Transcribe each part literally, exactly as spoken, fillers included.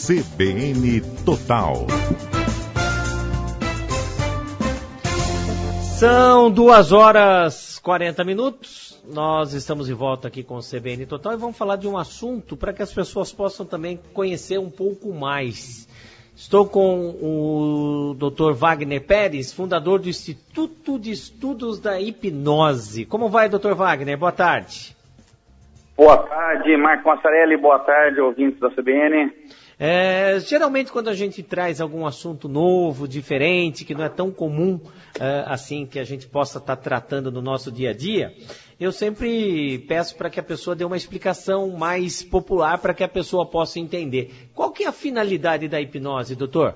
C B N Total. São duas horas e quarenta minutos. Nós estamos de volta aqui com o C B N Total e vamos falar de um assunto para que as pessoas possam também conhecer um pouco mais. Estou com o doutor Wagner Pérez, fundador do Instituto de Estudos da Hipnose. Como vai, doutor Wagner? Boa tarde. Boa tarde, Marco Massarelli. Boa tarde, ouvintes da C B N. É, geralmente, quando a gente traz algum assunto novo, diferente, que não é tão comum é, assim, que a gente possa estar tratando no nosso dia a dia, eu sempre peço para que a pessoa dê uma explicação mais popular para que a pessoa possa entender. Qual que é a finalidade da hipnose, doutor?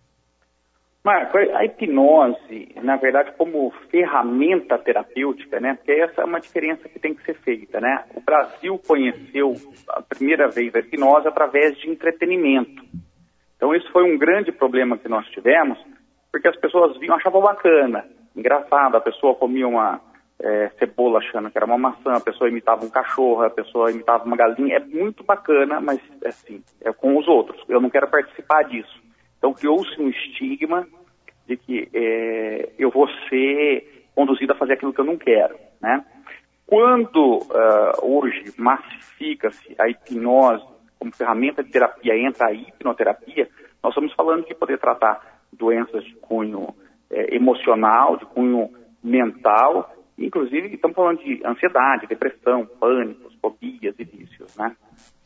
Marco, a hipnose, na verdade, como ferramenta terapêutica, né? Porque essa é uma diferença que tem que ser feita, né? O Brasil conheceu a primeira vez a hipnose através de entretenimento. Então, isso foi um grande problema que nós tivemos, porque as pessoas viam, achavam bacana, engraçado, a pessoa comia uma é, cebola achando que era uma maçã, a pessoa imitava um cachorro, a pessoa imitava uma galinha. É muito bacana, mas, assim, é com os outros. Eu não quero participar disso. Então, criou-se um estigma de que é, eu vou ser conduzido a fazer aquilo que eu não quero, né? Quando uh, hoje massifica-se a hipnose como ferramenta de terapia, entra a hipnoterapia, nós estamos falando de poder tratar doenças de cunho é, emocional, de cunho mental, inclusive estamos falando de ansiedade, depressão, pânicos, fobias e vícios, né?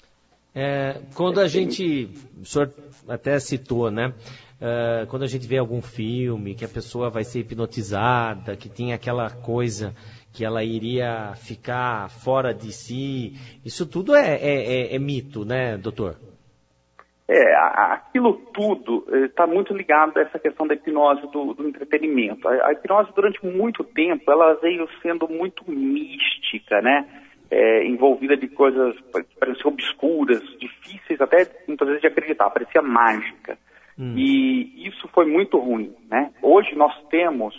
É, quando a gente, o senhor até citou, né? Uh, quando a gente vê algum filme que a pessoa vai ser hipnotizada, que tem aquela coisa que ela iria ficar fora de si, isso tudo é, é, é, é mito, né, doutor? É, aquilo tudo está muito ligado a essa questão da hipnose do, do entretenimento. A, a hipnose, durante muito tempo, ela veio sendo muito mística, né? É, envolvida de coisas que pareciam obscuras, difíceis até muitas vezes de acreditar, parecia mágica. Hum. E isso foi muito ruim, né? Hoje nós temos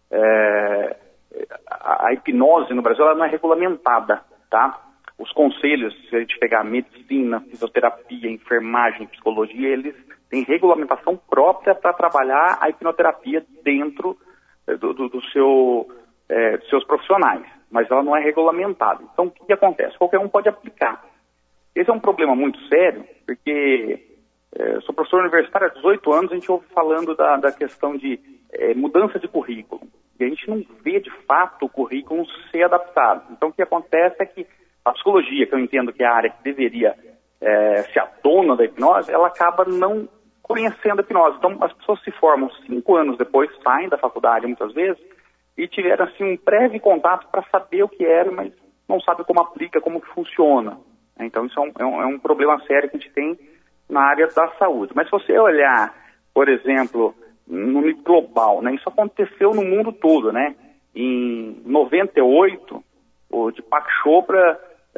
é, a, a hipnose no Brasil, ela não é regulamentada, tá? Os conselhos, se a gente pegar medicina, fisioterapia, enfermagem, psicologia, eles têm regulamentação própria para trabalhar a hipnoterapia dentro do, do, do seu, é, dos seus profissionais, mas ela não é regulamentada. Então, o que, que acontece? Qualquer um pode aplicar. Esse é um problema muito sério, porque é, sou professor universitário há dezoito anos, a gente ouve falando da, da questão de é, mudança de currículo, e a gente não vê de fato o currículo ser adaptado. Então, o que acontece é que a psicologia, que eu entendo que é a área que deveria é, ser a dona da hipnose, ela acaba não conhecendo a hipnose. Então, as pessoas se formam cinco anos depois, saem da faculdade muitas vezes, e tiveram assim um breve contato para saber o que era, mas não sabe como aplica, como que funciona. Então, isso é um, é, um, é um problema sério que a gente tem na área da saúde. Mas se você olhar, por exemplo, no nível global, né, isso aconteceu no mundo todo, né? Em noventa e oito, o Deepak Chopra,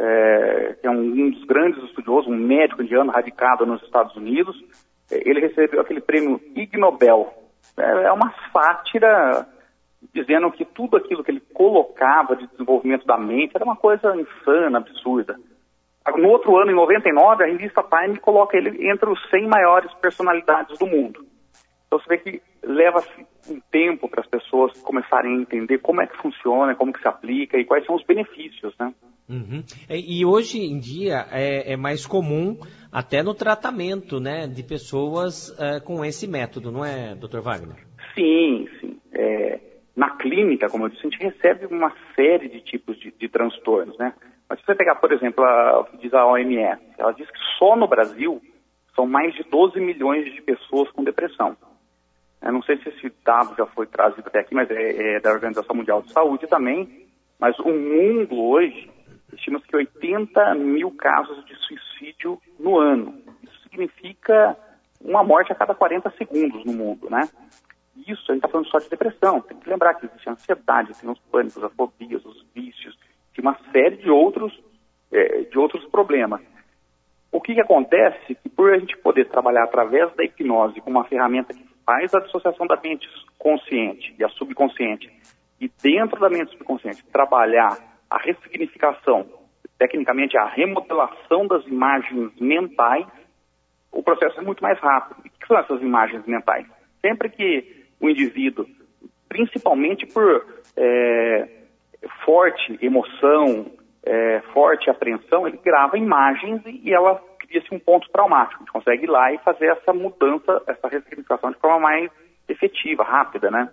é, que é um, um dos grandes estudiosos, um médico indiano radicado nos Estados Unidos, ele recebeu aquele prêmio Ig Nobel. É, é uma sátira dizendo que tudo aquilo que ele colocava de desenvolvimento da mente era uma coisa insana, absurda. No outro ano, em noventa e nove, a revista Time coloca ele entre os cem maiores personalidades do mundo. Então você vê que leva um tempo para as pessoas começarem a entender como é que funciona, como que se aplica e quais são os benefícios, né? Uhum. E hoje em dia é, é mais comum até no tratamento, né, de pessoas é, com esse método, não é, doutor Wagner? Sim, sim. É, na clínica, como eu disse, a gente recebe uma série de tipos de, de transtornos, né? Mas se você pegar, por exemplo, a, o que diz a O M S, ela diz que só no Brasil são mais de doze milhões de pessoas com depressão. Eu não sei se esse dado já foi trazido até aqui, mas é, é da Organização Mundial de Saúde também. Mas o mundo hoje, estima-se que oitenta mil casos de suicídio no ano. Isso significa uma morte a cada quarenta segundos no mundo, né? Isso, a gente está falando só de depressão. Tem que lembrar que existe a ansiedade, tem os pânicos, as fobias, os vícios, tem uma série de outros, é, de outros problemas. O que, que acontece? Que por a gente poder trabalhar através da hipnose como uma ferramenta que faz a dissociação da mente consciente e a subconsciente, e dentro da mente subconsciente trabalhar a ressignificação, tecnicamente a remodelação das imagens mentais, o o processo é muito mais rápido. O que são essas imagens mentais? Sempre que o indivíduo, principalmente por é, forte emoção, é, forte apreensão, ele grava imagens e ela cria-se um ponto traumático. A gente consegue ir lá e fazer essa mudança, essa ressignificação de forma mais efetiva, rápida, né?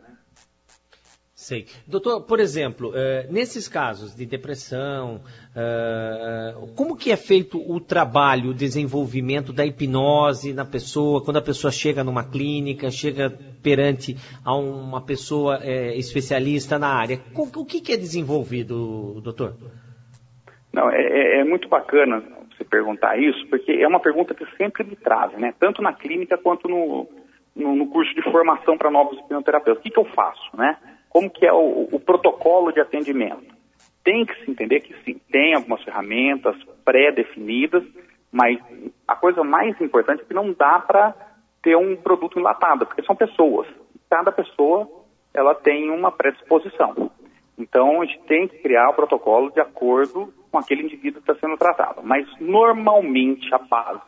Sei. Doutor, por exemplo, uh, nesses casos de depressão, uh, como que é feito o trabalho, o desenvolvimento da hipnose na pessoa, quando a pessoa chega numa clínica, chega perante a uma pessoa uh, especialista na área? O, o que, que é desenvolvido, doutor? Não, é, é muito bacana você perguntar isso, porque é uma pergunta que sempre me trazem, né? Tanto na clínica quanto no, no, no curso de formação para novos hipnoterapeutas. O que, que eu faço, né? Como que é o, o protocolo de atendimento? Tem que se entender que sim, tem algumas ferramentas pré-definidas, mas a coisa mais importante é que não dá para ter um produto enlatado, porque são pessoas. Cada pessoa ela tem uma predisposição. Então a gente tem que criar o protocolo de acordo com aquele indivíduo que está sendo tratado. Mas normalmente a base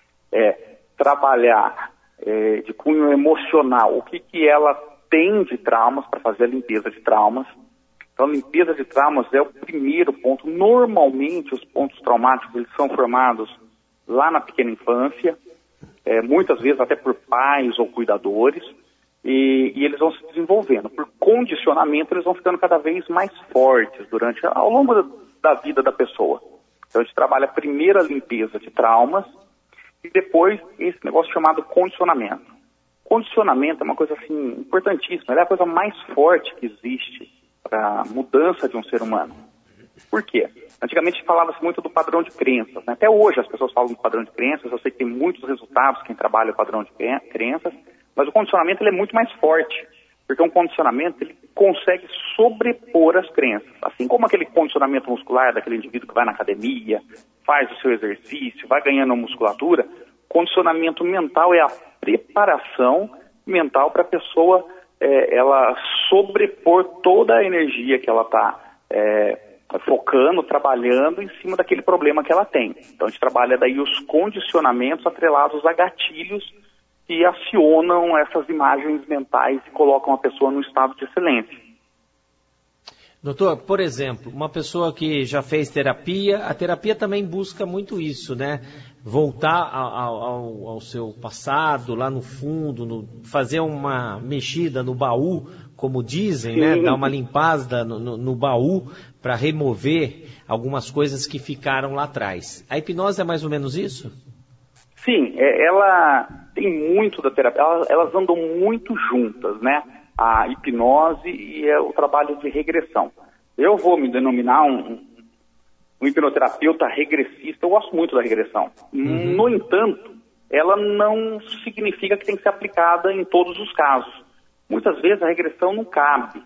é trabalhar é, de cunho emocional, o que, que ela tem de traumas, para fazer a limpeza de traumas. Então, a limpeza de traumas é o primeiro ponto. Normalmente, os pontos traumáticos eles são formados lá na pequena infância, é, muitas vezes até por pais ou cuidadores, e, e eles vão se desenvolvendo. Por condicionamento, eles vão ficando cada vez mais fortes durante, ao longo da, da vida da pessoa. Então, a gente trabalha primeiro a limpeza de traumas e depois esse negócio chamado condicionamento. Condicionamento é uma coisa assim importantíssima, ela é a coisa mais forte que existe para a mudança de um ser humano. Por quê? Antigamente falava-se muito do padrão de crenças, né? Até hoje as pessoas falam do padrão de crenças, eu sei que tem muitos resultados quem trabalha o padrão de crenças, mas o condicionamento ele é muito mais forte, porque um condicionamento ele consegue sobrepor as crenças. Assim como aquele condicionamento muscular daquele indivíduo que vai na academia, faz o seu exercício, vai ganhando musculatura, condicionamento mental é a preparação mental para a pessoa é, ela sobrepor toda a energia que ela está é, focando, trabalhando em cima daquele problema que ela tem. Então a gente trabalha daí os condicionamentos atrelados a gatilhos que acionam essas imagens mentais e colocam a pessoa num estado de excelência. Doutor, por exemplo, uma pessoa que já fez terapia, a terapia também busca muito isso, né? Voltar ao, ao, ao seu passado, lá no fundo, no, fazer uma mexida no baú, como dizem, né? Dar uma limpada no, no, no baú para remover algumas coisas que ficaram lá atrás. A hipnose é mais ou menos isso? Sim, é, ela tem muito da terapia, elas, elas andam muito juntas, né? A hipnose e é o trabalho de regressão. Eu vou me denominar um, um hipnoterapeuta regressista, eu gosto muito da regressão. Uhum. No entanto, ela não significa que tem que ser aplicada em todos os casos. Muitas vezes a regressão não cabe,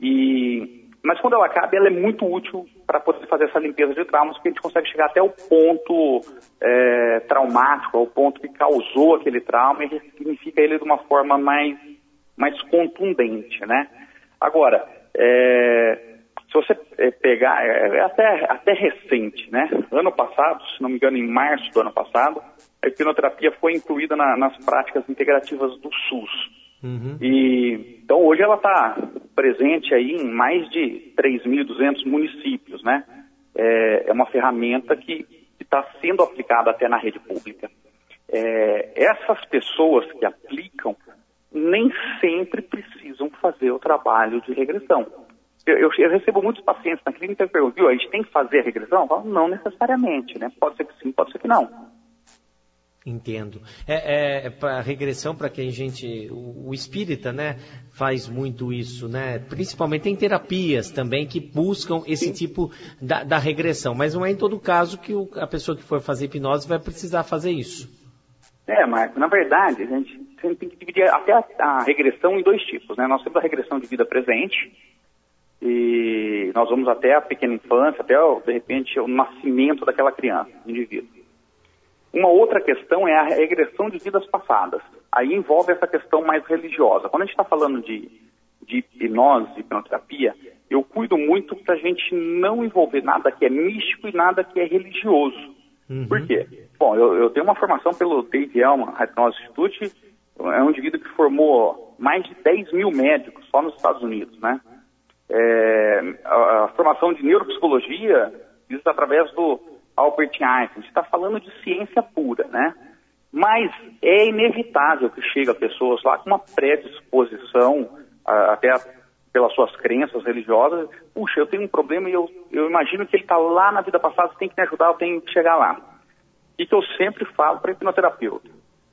e, mas quando ela cabe, ela é muito útil para poder fazer essa limpeza de traumas, porque a gente consegue chegar até o ponto é, traumático, ao ponto que causou aquele trauma e ressignifica ele de uma forma mais mais contundente, né? Agora, é, se você é, pegar, é, é até, até recente, né? Ano passado, se não me engano, em março do ano passado, a hipnoterapia foi incluída na, nas práticas integrativas do SUS. Uhum. E, então, hoje ela está presente aí em mais de três mil e duzentos municípios, né? É, é uma ferramenta que está sendo aplicada até na rede pública. É, essas pessoas que aplicam nem sempre precisam fazer o trabalho de regressão. Eu, eu, eu recebo muitos pacientes na clínica e perguntam, viu, a gente tem que fazer a regressão? Eu falo, não necessariamente, né? Pode ser que sim, pode ser que não. Entendo. É, é, é para regressão, para quem a gente, o, o espírita, né, faz muito isso, né? Principalmente tem terapias também que buscam esse sim. tipo da, da regressão, mas não é em todo caso que o, a pessoa que for fazer hipnose vai precisar fazer isso. É, Marco, na verdade, a gente tem que dividir até a, a regressão em dois tipos, né? Nós temos a regressão de vida presente, e nós vamos até a pequena infância, até, de repente, o nascimento daquela criança, indivíduo. Uma outra questão é a regressão de vidas passadas. Aí envolve essa questão mais religiosa. Quando a gente está falando de, de hipnose, de hipnoterapia, eu cuido muito para a gente não envolver nada que é místico e nada que é religioso. Uhum. Por quê? Bom, eu, eu tenho uma formação pelo Dave Elman Hypnose Institute, é um indivíduo que formou mais de dez mil médicos só nos Estados Unidos, né? É, a, a formação de neuropsicologia, isso através do Albert Einstein. A gente está falando de ciência pura, né? Mas é inevitável que chegue a pessoas lá com uma predisposição, a, até a, pelas suas crenças religiosas. Puxa, eu tenho um problema e eu, eu imagino que ele está lá na vida passada, você tem que me ajudar, eu tenho que chegar lá. E que eu sempre falo para hipnoterapeuta: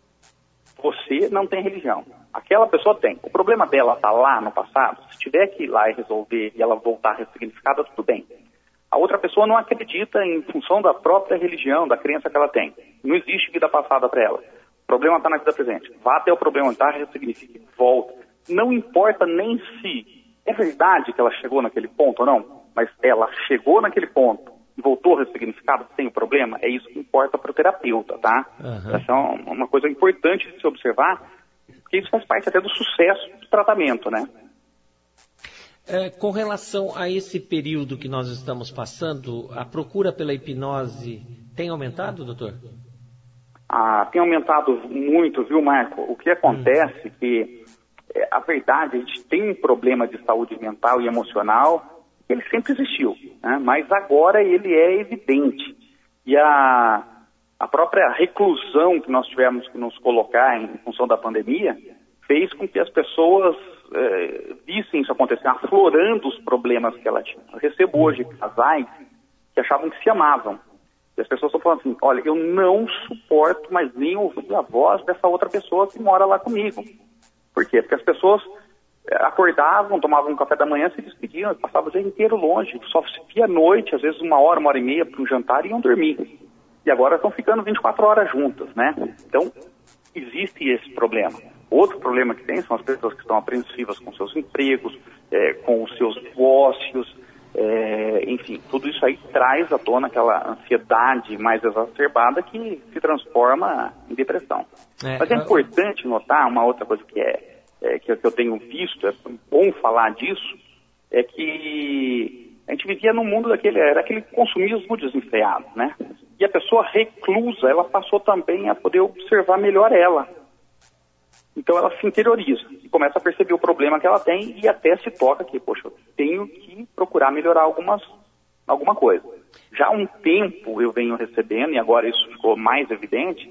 você não tem religião. Aquela pessoa tem. O problema dela está lá no passado. Se tiver que ir lá e resolver e ela voltar ressignificada, tudo bem. A outra pessoa não acredita em função da própria religião, da crença que ela tem. Não existe vida passada para ela. O problema está na vida presente. Vá até o problema, tá? Ressignifique, volta. Não importa nem se é verdade que ela chegou naquele ponto ou não, mas ela chegou naquele ponto e voltou ressignificado sem o problema, é isso que importa para o terapeuta, tá? Uhum. Essa é uma coisa importante de se observar, porque isso faz parte até do sucesso do tratamento, né? É, com relação a esse período que nós estamos passando, a procura pela hipnose tem aumentado, doutor? Ah, tem aumentado muito, viu, Marco? O que acontece é hum. que, é, a verdade, a gente tem um problema de saúde mental e emocional. Ele sempre existiu, né? Mas agora ele é evidente. E a, a própria reclusão que nós tivemos que nos colocar em função da pandemia fez com que as pessoas eh, vissem isso acontecer, aflorando os problemas que ela tinha. Eu recebo hoje casais que achavam que se amavam. E as pessoas estão falando assim: olha, eu não suporto mais nem ouvir a voz dessa outra pessoa que mora lá comigo. Por quê? Porque as pessoas acordavam, tomavam um café da manhã, se despediam, passavam o dia inteiro longe, só se via à noite, às vezes uma hora, uma hora e meia para um jantar e iam dormir. E agora estão ficando vinte e quatro horas juntas, né? Então, existe esse problema. Outro problema que tem são as pessoas que estão apreensivas com seus empregos, é, com os seus negócios, é, enfim, tudo isso aí traz à tona aquela ansiedade mais exacerbada que se transforma em depressão. É, Mas é importante notar uma outra coisa que é É, que, que eu tenho visto, é bom falar disso, é que a gente vivia num mundo daquele, era aquele consumismo desenfreado, né? E a pessoa reclusa, ela passou também a poder observar melhor ela. Então ela se interioriza e começa a perceber o problema que ela tem e até se toca que, poxa, eu tenho que procurar melhorar algumas, alguma coisa. Já há um tempo eu venho recebendo, e agora isso ficou mais evidente,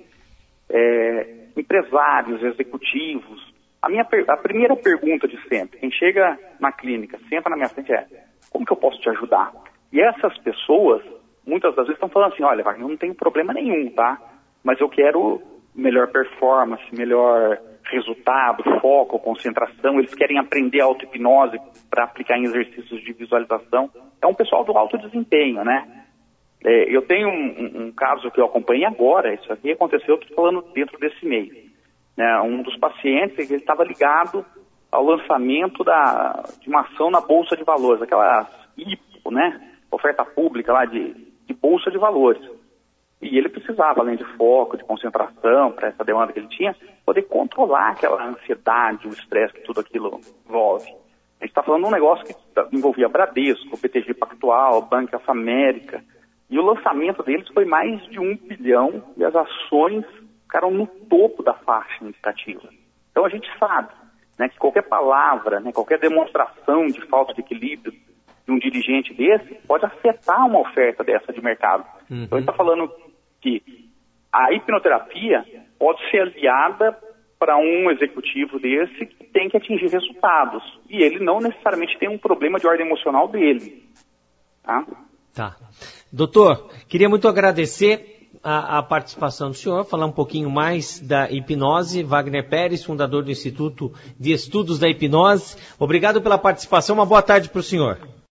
é, empresários, executivos. A, minha, a primeira pergunta de sempre, quem chega na clínica, senta na minha frente, é: como que eu posso te ajudar? E essas pessoas, muitas das vezes, estão falando assim: olha, Wagner, eu não tenho problema nenhum, tá? Mas eu quero melhor performance, melhor resultado, foco, concentração. Eles querem aprender auto-hipnose para aplicar em exercícios de visualização. É um pessoal do alto desempenho, né? É, eu tenho um, um, um caso que eu acompanhei agora, isso aqui aconteceu, estou falando dentro desse mês. Né, um dos pacientes, ele estava ligado ao lançamento da, de uma ação na Bolsa de Valores, aquela I P O, né, oferta pública lá de, de Bolsa de Valores. E ele precisava, além de foco, de concentração, para essa demanda que ele tinha, poder controlar aquela ansiedade, o estresse que tudo aquilo envolve. A gente está falando de um negócio que envolvia Bradesco, B T G Pactual, Banco of America, e o lançamento deles foi mais de um bilhão e as ações ficaram no topo da faixa indicativa. Então a gente sabe, né, que qualquer palavra, né, qualquer demonstração de falta de equilíbrio de um dirigente desse pode afetar uma oferta dessa de mercado. Uhum. Então a gente está falando que a hipnoterapia pode ser aliada para um executivo desse que tem que atingir resultados. E ele não necessariamente tem um problema de ordem emocional dele. Tá? Tá. Doutor, queria muito agradecer A, a participação do senhor, falar um pouquinho mais da hipnose. Wagner Pérez, fundador do Instituto de Estudos da Hipnose. Obrigado pela participação, uma boa tarde para o senhor.